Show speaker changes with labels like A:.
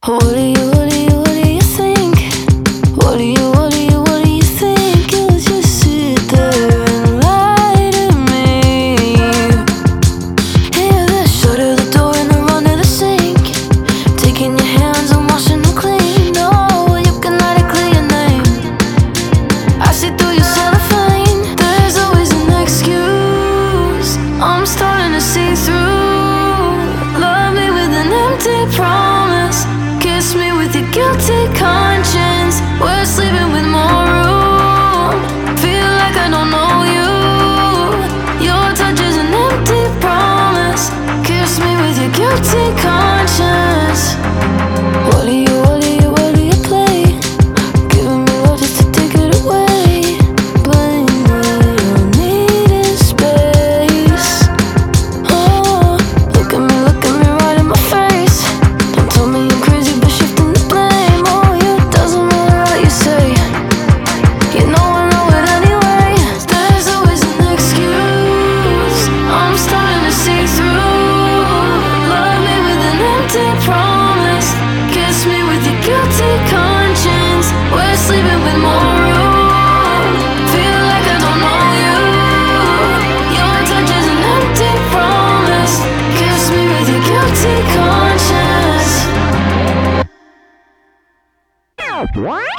A: What do you think? What do you think? You'll just sit there and lie to me. Hear the shut of the door and the run to the sink. Taking your hands and washing them clean. No, you cannot clear your name. I see through your cellophane. There's always an excuse. I'm starting to see through. Love me with an empty promise. Kiss me with your guilty conscience. We're sleeping with more room. Feel like I don't know you. Your touch is an empty promise. Kiss me with your guilty conscience. What do you play? Giving me love just to take it away. Blame me, you're needing space. Oh, look at me right in my face. Don't tell me I'm crazy, but shifting the blame. Oh, it doesn't matter what you say. You know I know it anyway. There's always an excuse. I'm starting to see through. Love me with an empty promise. Kiss me with your guilty conscience. We're sleeping with more room. Feel like I don't know you. Your touch is an empty promise. Kiss me with your guilty conscience.